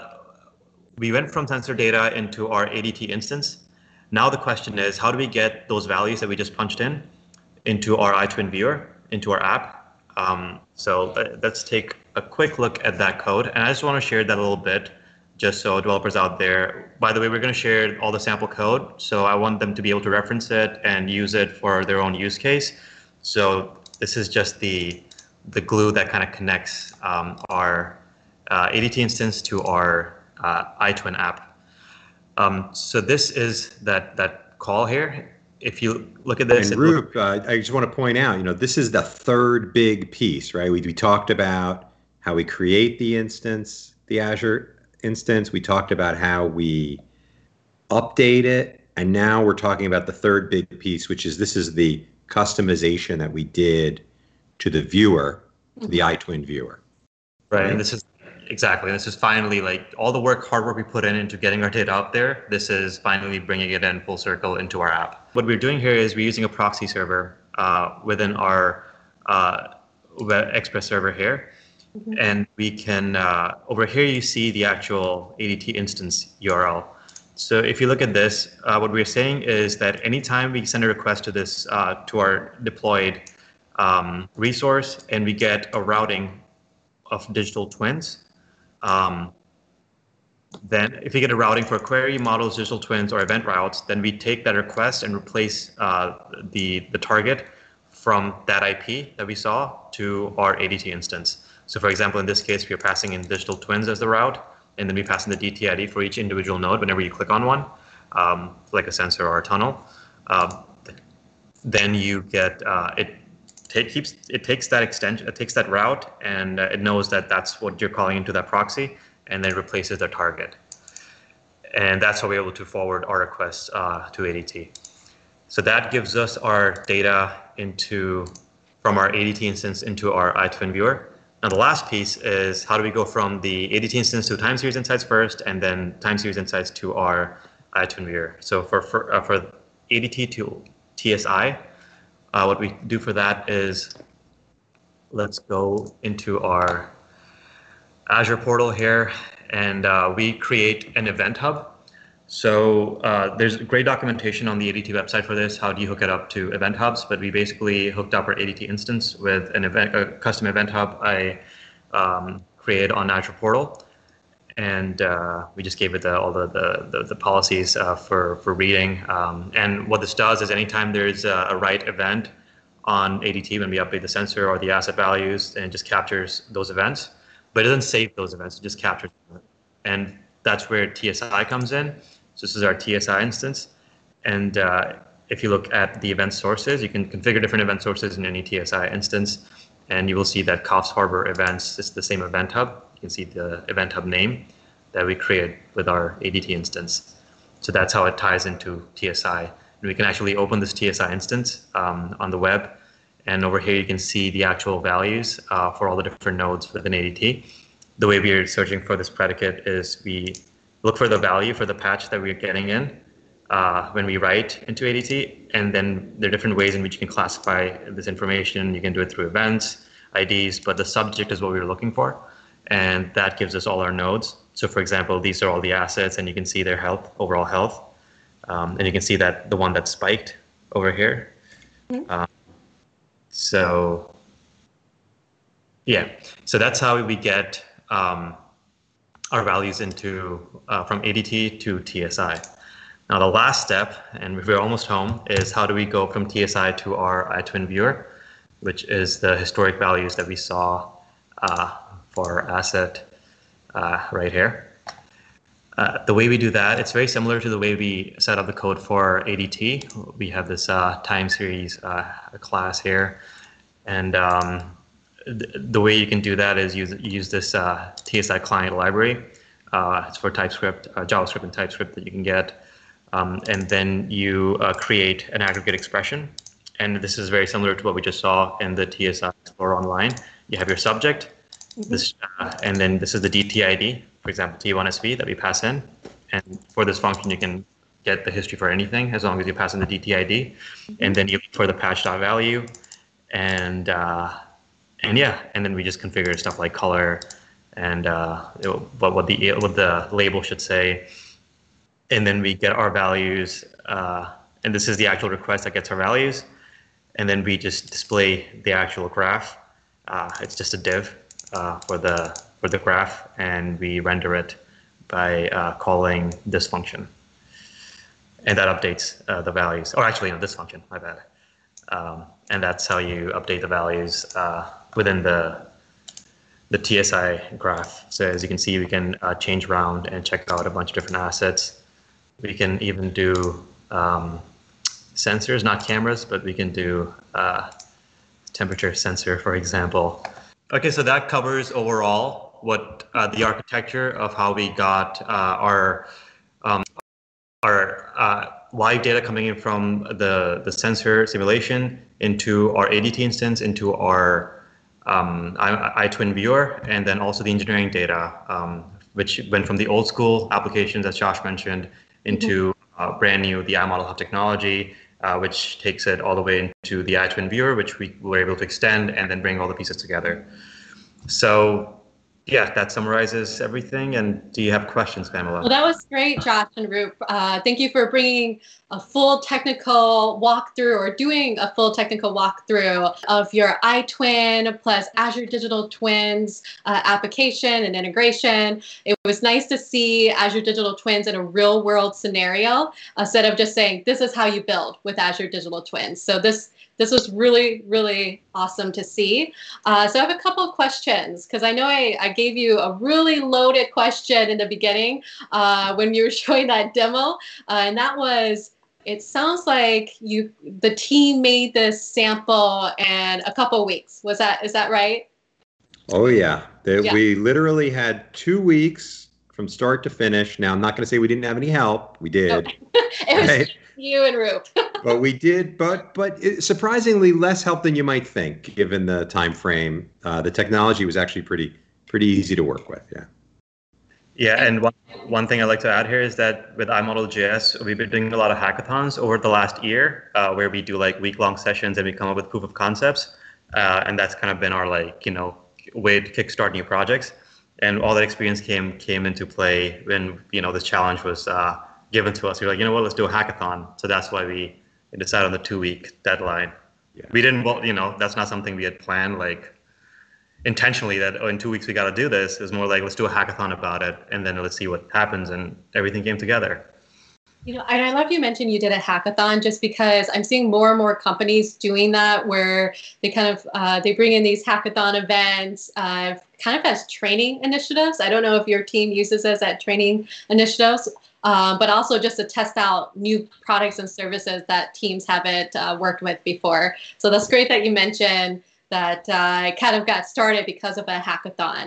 we went from sensor data into our ADT instance. Now the question is, how do we get those values that we just punched in into our iTwin viewer, into our app? So let's take a quick look at that code. And I just want to share that a little bit, just so developers out there, by the way, we're going to share all the sample code. So I want them to be able to reference it and use it for their own use case. So this is just the glue that kind of connects our ADT instance to our iTwin app. So this is that call here. If you look at this, and Roop, I just want to point out, this is the third big piece, right? We talked about how we create the instance, the Azure instance. We talked about how we update it, and now we're talking about the third big piece, which is this is the customization that we did to the viewer. to the iTwin viewer. Right, and this is finally like all the hard work we put into getting our data out there. This is finally bringing it in full circle into our app. What we're doing here is we're using a proxy server within our Web Express server here. And we can, over here you see the actual ADT instance URL. So if you look at this, what we're saying is that anytime we send a request to this, to our deployed resource, and we get a routing of digital twins, then if we get a routing for query, models, digital twins, or event routes, then we take that request and replace the target from that IP that we saw to our ADT instance. So for example, in this case, we're passing in digital twins as the route, and then we pass in the DTID for each individual node whenever you click on one, like a sensor or a tunnel. Then you get, it takes that extension, it takes that route, and it knows that that's what you're calling into that proxy, and then replaces the target. And that's how we're able to forward our requests to ADT. So that gives us our data from our ADT instance into our iTwin viewer. Now the last piece is how do we go from the ADT instance to time series insights first, and then time series insights to our iTwin viewer. So for ADT to TSI, what we do for that is, let's go into our Azure portal here, and we create an event hub. So there's great documentation on the ADT website for this. How do you hook it up to event hubs? But we basically hooked up our ADT instance with a custom event hub I created on Azure portal, and we just gave it all the policies for reading. And what this does is anytime there's a write event on ADT, when we update the sensor or the asset values, and it just captures those events, but it doesn't save those events, it just captures them. And that's where TSI comes in. So this is our TSI instance. And if you look at the event sources, you can configure different event sources in any TSI instance, and you will see that Coffs Harbour events is the same event hub. You can see the event hub name that we created with our ADT instance. So that's how it ties into TSI. And we can actually open this TSI instance on the web. And over here, you can see the actual values for all the different nodes within ADT. The way we are searching for this predicate is we look for the value for the patch that we're getting in when we write into ADT. And then there are different ways in which you can classify this information. You can do it through events, IDs, but the subject is what we were looking for. And that gives us all our nodes. So for example, these are all the assets, and you can see their health, overall health. And you can see that the one that spiked over here. So yeah, so that's how we get our values into from ADT to TSI. Now the last step, and we're almost home, is how do we go from TSI to our iTwin viewer, which is the historic values that we saw for our asset right here. The way we do that, it's very similar to the way we set up the code for ADT. We have this time series class here, and the way you can do that is use this TSI client library. It's for TypeScript, JavaScript and TypeScript that you can get, and then you create an aggregate expression. And this is very similar to what we just saw in the TSI Explorer Online. You have your subject, this, and then this is the DTID, for example, T1SV that we pass in. And for this function, you can get the history for anything as long as you pass in the DTID. And then you look for the patch.value, and yeah, and then we just configure stuff like color and what the label should say. And then we get our values, and this is the actual request that gets our values. And then we just display the actual graph. It's just a div for the graph, and we render it by calling this function. And that updates the values, or actually, no, this function, my bad. And that's how you update the values within the TSI graph. So as you can see, we can change around and check out a bunch of different assets. We can even do sensors, not cameras, but we can do temperature sensor, for example. Okay, so that covers overall what the architecture of how we got our live data coming in from the sensor simulation into our ADT instance, into our iTwin Viewer, and then also the engineering data, which went from the old school applications, as Josh mentioned, into brand new, the iModel Hub technology, which takes it all the way into the iTwin Viewer, which we were able to extend and then bring all the pieces together. So yeah, that summarizes everything. And do you have questions, Pamela? Well, that was great, Josh and Roop. Thank you for bringing a full technical walkthrough, or doing a full technical walkthrough of your iTwin plus Azure Digital Twins application and integration. It was nice to see Azure Digital Twins in a real world scenario, instead of just saying, this is how you build with Azure Digital Twins. So this was really, really awesome to see. So I have a couple of questions, because I know I gave you a really loaded question in the beginning when you were showing that demo. And that was, it sounds like the team made this sample in a couple of weeks. Is that right? Oh, yeah. We literally had 2 weeks from start to finish. Now, I'm not going to say we didn't have any help. We did. It was right? You and Roop. But we did, but surprisingly less help than you might think, given the time frame. The technology was actually pretty easy to work with. Yeah. Yeah, and one thing I'd like to add here is that with iModel.js, we've been doing a lot of hackathons over the last year, where we do like week-long sessions and we come up with proof of concepts, and that's kind of been our way to kickstart new projects. And all that experience came into play when this challenge was given to us. We were like, you know what, let's do a hackathon. So that's why we decided on the 2-week deadline. Yeah. We didn't, that's not something we had planned intentionally, that in 2 weeks we got to do this. It was more like, let's do a hackathon about it, and then let's see what happens. And everything came together. And I love you mentioned you did a hackathon, just because I'm seeing more and more companies doing that, where they kind of they bring in these hackathon events kind of as training initiatives. I don't know if your team uses this as training initiatives, but also just to test out new products and services that teams haven't worked with before. So that's great that you mentioned that kind of got started because of a hackathon.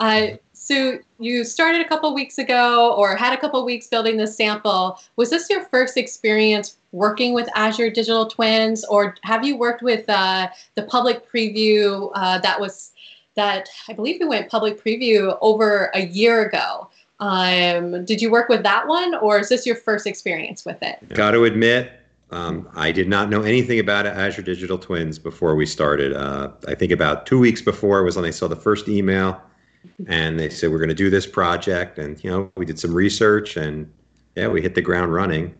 So you started a couple of weeks ago, or had a couple of weeks building this sample. Was this your first experience working with Azure Digital Twins, or have you worked with the public preview that I believe we went public preview over a year ago? Did you work with that one, or is this your first experience with it? Got to admit, I did not know anything about Azure Digital Twins before we started. I think about 2 weeks before was when I saw the first email, and they said, we're going to do this project. And, we did some research, and yeah, we hit the ground running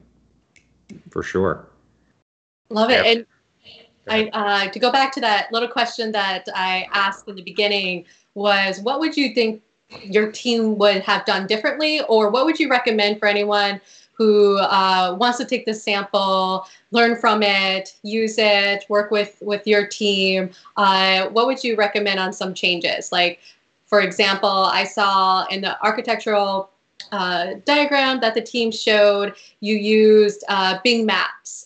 for sure. Love it. Yep. And to go back to that little question that I asked in the beginning was, what would you think your team would have done differently, or what would you recommend for anyone who wants to take this sample, learn from it, use it, work with your team? What would you recommend on some changes? Like, for example, I saw in the architectural diagram that the team showed, you used Bing Maps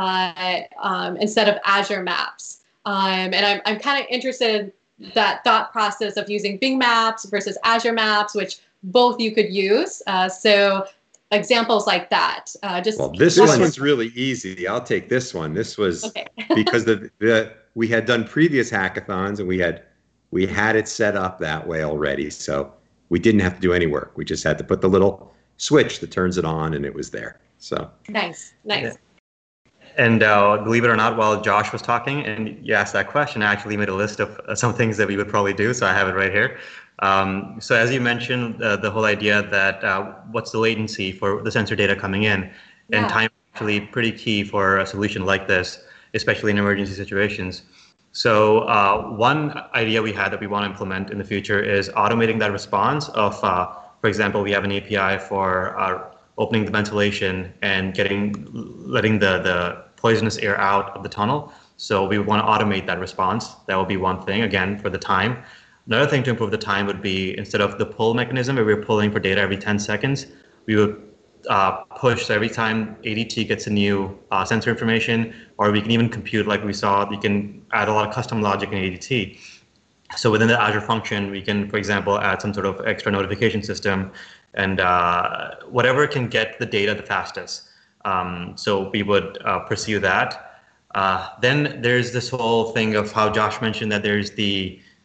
instead of Azure Maps. And I'm kind of interested in that thought process of using Bing Maps versus Azure Maps, which both you could use. So examples like that. This one's really easy. I'll take this one. This was okay. Because we had done previous hackathons, and we had it set up that way already. So we didn't have to do any work. We just had to put the little switch that turns it on, and it was there. So nice. Yeah. And believe it or not, while Josh was talking and you asked that question, I actually made a list of some things that we would probably do. So I have it right here. So as you mentioned, the whole idea that what's the latency for the sensor data coming in, and time is actually pretty key for a solution like this, especially in emergency situations. So one idea we had that we want to implement in the future is automating that response of, for example, we have an API for opening the ventilation and letting the poisonous air out of the tunnel. So we want to automate that response. That will be one thing, again, for the time. Another thing to improve the time would be, instead of the pull mechanism where we're pulling for data every 10 seconds, we would push. So every time ADT gets a new sensor information, or we can even compute, like we saw, you can add a lot of custom logic in ADT. So within the Azure function, we can, for example, add some sort of extra notification system, and whatever can get the data the fastest. So we would pursue that. Then there's this whole thing of how Josh mentioned that there's the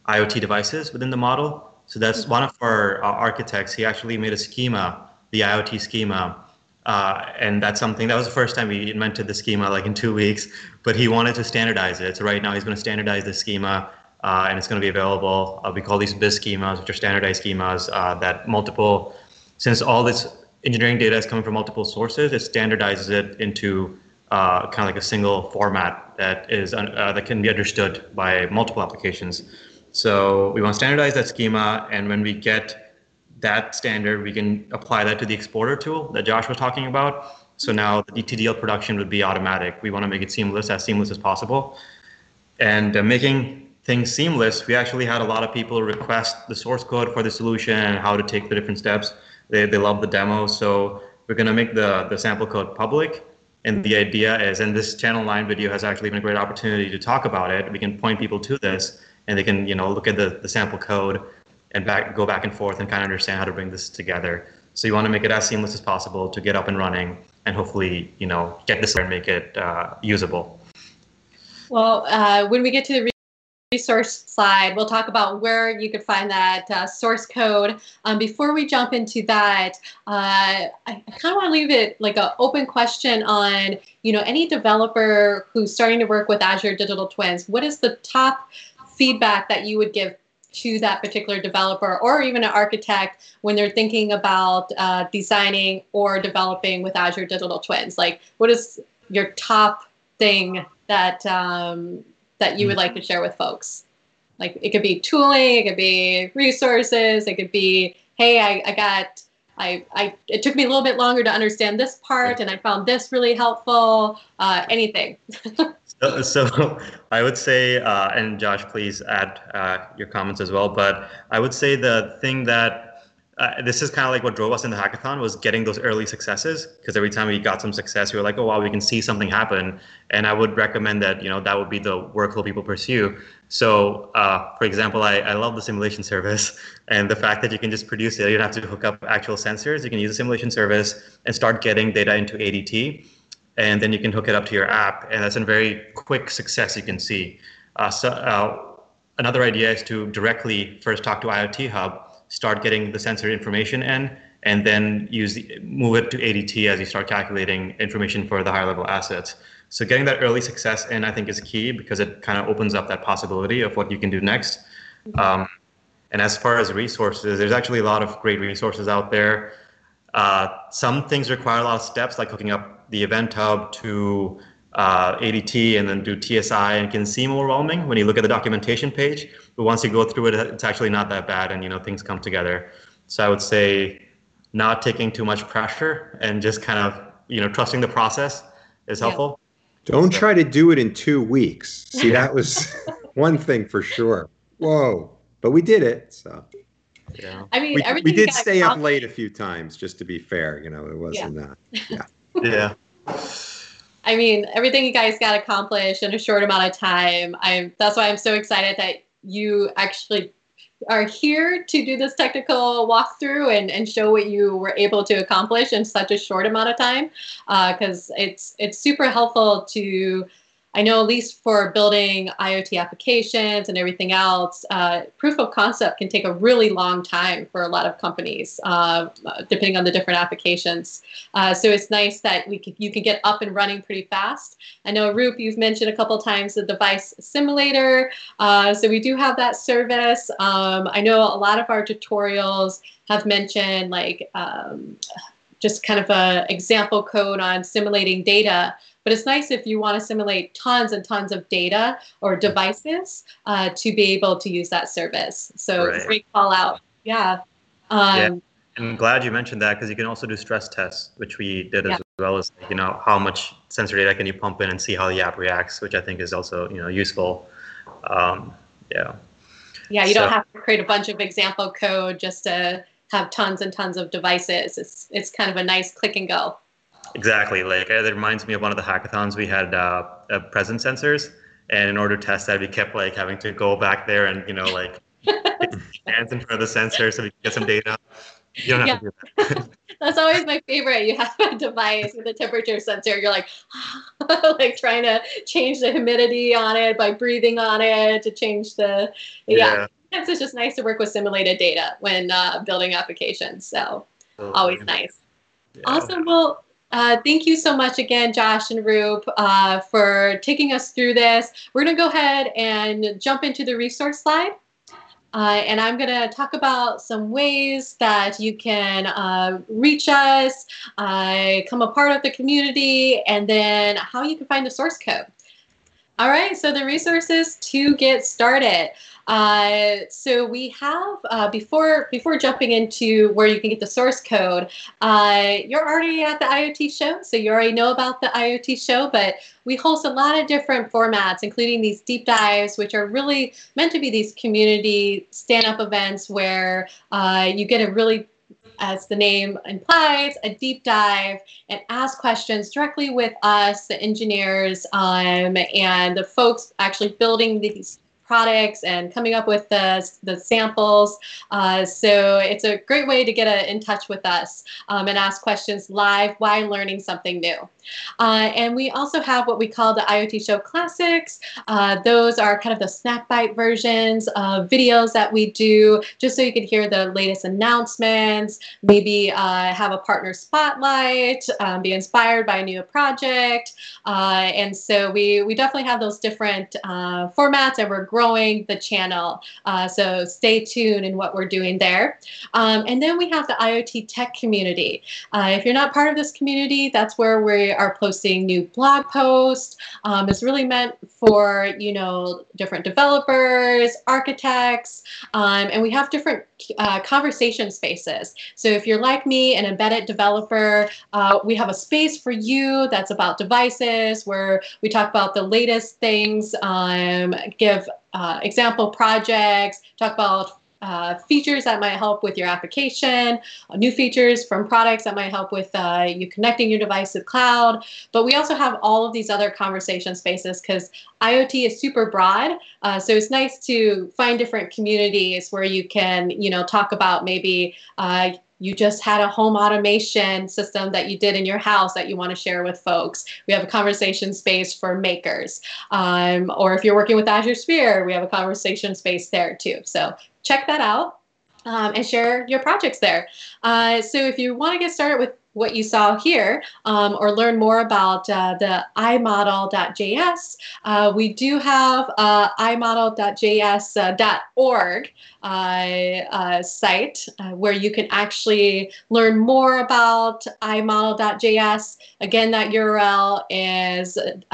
IoT devices within the model. So that's one of our architects. He actually made a schema, the IoT schema. And that's something, that was the first time we invented the schema, like in 2 weeks, but he wanted to standardize it. So right now he's going to standardize the schema, and it's going to be available. We call these BIS schemas, which are standardized schemas that multiple, since all this engineering data is coming from multiple sources, it standardizes it into kind of like a single format that is that can be understood by multiple applications. So we want to standardize that schema, and when we get that standard, we can apply that to the exporter tool that Josh was talking about. So now the TDL production would be automatic. We want to make it seamless as possible. And making things seamless, we actually had a lot of people request the source code for the solution and how to take the different steps. They love the demo. So we're going to make the sample code public. And the idea is, and this Channel 9 video has actually been a great opportunity to talk about it. We can point people to this, and they can, look at the sample code and go back and forth and kind of understand how to bring this together. So you want to make it as seamless as possible to get up and running, and hopefully, get this and make it usable. Well, when we get to the resource slide, we'll talk about where you could find that source code. Before we jump into that, I kind of want to leave it like an open question on, any developer who's starting to work with Azure Digital Twins. What is the top feedback that you would give to that particular developer or even an architect when they're thinking about designing or developing with Azure Digital Twins? Like, what is your top thing that that you would like to share with folks? Like, it could be tooling, it could be resources, it could be, hey, it took me a little bit longer to understand this part, and I found this really helpful. Anything. So I would say, and Josh, please add your comments as well, but I would say the thing that this is kind of like what drove us in the hackathon was getting those early successes, because every time we got some success, we were like, oh, wow, we can see something happen. And I would recommend that, that would be the workflow people pursue. So, for example, I love the simulation service, and the fact that you can just produce it. You don't have to hook up actual sensors. You can use a simulation service and start getting data into ADT. And then you can hook it up to your app, and that's a very quick success you can see. Another idea is to directly first talk to IoT Hub, start getting the sensor information in, and then move it to ADT as you start calculating information for the higher level assets. So getting that early success in, I think, is key, because it kind of opens up that possibility of what you can do next. And as far as resources, there's actually a lot of great resources out there. Some things require a lot of steps, like hooking up the Event Hub to ADT and then do TSI, and it can seem overwhelming when you look at the documentation page. But once you go through it, it's actually not that bad, and things come together. So I would say not taking too much pressure and just kind of trusting the process is helpful. Don't try to do it in 2 weeks. See, that was one thing for sure. Whoa, but we did it. So yeah, I mean, we did stay up late a few times, just to be fair. It wasn't that. Yeah. I mean, everything you guys got accomplished in a short amount of time. That's why I'm so excited that you actually are here to do this technical walkthrough and show what you were able to accomplish in such a short amount of time. Because it's super helpful to, I know, at least for building IoT applications and everything else, proof of concept can take a really long time for a lot of companies, depending on the different applications. So it's nice that you can get up and running pretty fast. I know, Roop, you've mentioned a couple of times the device simulator. So we do have that service. I know a lot of our tutorials have mentioned just kind of a example code on simulating data. But it's nice if you want to simulate tons and tons of data or devices to be able to use that service. So right. Great call out. Yeah. And I'm glad you mentioned that, because you can also do stress tests, which we did as well as, how much sensor data can you pump in and see how the app reacts, which I think is also, useful. Yeah, you don't have to create a bunch of example code just to have tons and tons of devices. It's kind of a nice click and go. Exactly. Like, it reminds me of one of the hackathons we had, presence sensors, and in order to test that, we kept having to go back there and get hands in front of the sensor so we can get some data. You don't have to do that. That's always my favorite. You have a device with a temperature sensor. You're like trying to change the humidity on it by breathing on it to change the Sometimes it's just nice to work with simulated data when building applications. So always Totally. nice. Yeah. Awesome. Well, thank you so much again, Josh and Roop, for taking us through this. We're going to go ahead and jump into the resource slide. And I'm going to talk about some ways that you can reach us, become a part of the community, and then how you can find the source code. All right, so the resources to get started. So we have, before jumping into where you can get the source code, you're already at the IoT show, so you already know about the IoT show, but we host a lot of different formats, including these deep dives, which are really meant to be these community stand-up events where you get a really, as the name implies, a deep dive and ask questions directly with us, the engineers, and the folks actually building these products and coming up with the samples. So it's a great way to get in touch with us and ask questions live while learning something new. And we also have what we call the IoT Show Classics. Those are kind of the snack bite versions of videos that we do, just so you can hear the latest announcements, maybe have a partner spotlight, be inspired by a new project. And so we definitely have those different formats, and we're growing the channel. So stay tuned in what we're doing there. And then we have the IoT tech community. If you're not part of this community, that's where we are posting new blog posts. It's really meant for, different developers, architects, and we have different conversation spaces. So if you're like me, an embedded developer, we have a space for you that's about devices, where we talk about the latest things, give example projects, talk about features that might help with your application, new features from products that might help with you connecting your device to the cloud. But we also have all of these other conversation spaces because IoT is super broad. So it's nice to find different communities where you can, talk about maybe you just had a home automation system that you did in your house that you want to share with folks. We have a conversation space for makers. Or if you're working with Azure Sphere, we have a conversation space there too. So check that out and share your projects there. So if you want to get started with what you saw here or learn more about the imodel.js, we do have imodel.js.org site where you can actually learn more about imodel.js. Again, that URL is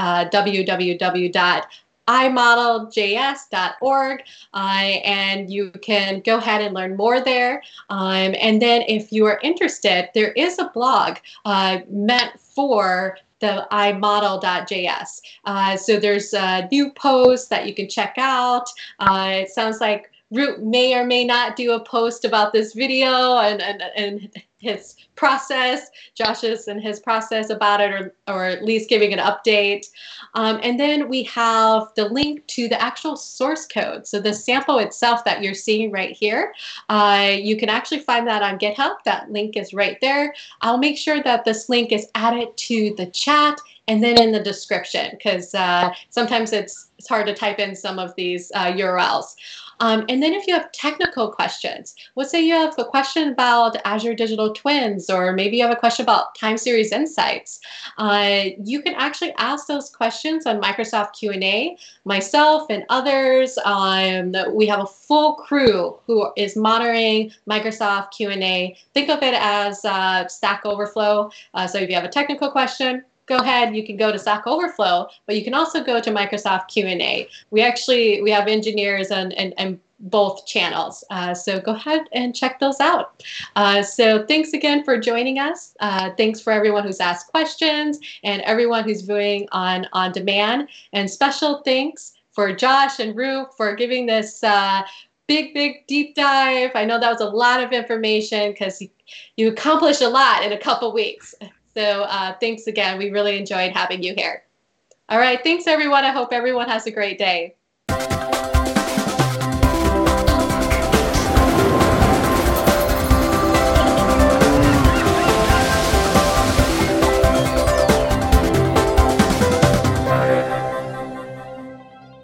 www.imodeljs.org, and you can go ahead and learn more there. And then if you are interested, there is a blog meant for the imodel.js. So there's new posts that you can check out. It sounds like Root may or may not do a post about this video and his process, Josh's and his process about it, or at least giving an update. And then we have the link to the actual source code. So the sample itself that you're seeing right here, you can actually find that on GitHub. That link is right there. I'll make sure that this link is added to the chat and then in the description, because sometimes it's hard to type in some of these URLs. And then if you have technical questions, let's say you have a question about Azure Digital Twins, or maybe you have a question about time series insights, you can actually ask those questions on Microsoft Q&A. Myself and others, we have a full crew who is monitoring Microsoft Q&A. Think of it as Stack Overflow. So if you have a technical question, go ahead, you can go to Stack Overflow, but you can also go to Microsoft Q&A. We have engineers and both channels. So go ahead and check those out. So thanks again for joining us. Thanks for everyone who's asked questions and everyone who's viewing on demand. And special thanks for Josh and Rue for giving this big deep dive. I know that was a lot of information because you accomplished a lot in a couple weeks. So thanks again. We really enjoyed having you here. All right. Thanks, everyone. I hope everyone has a great day.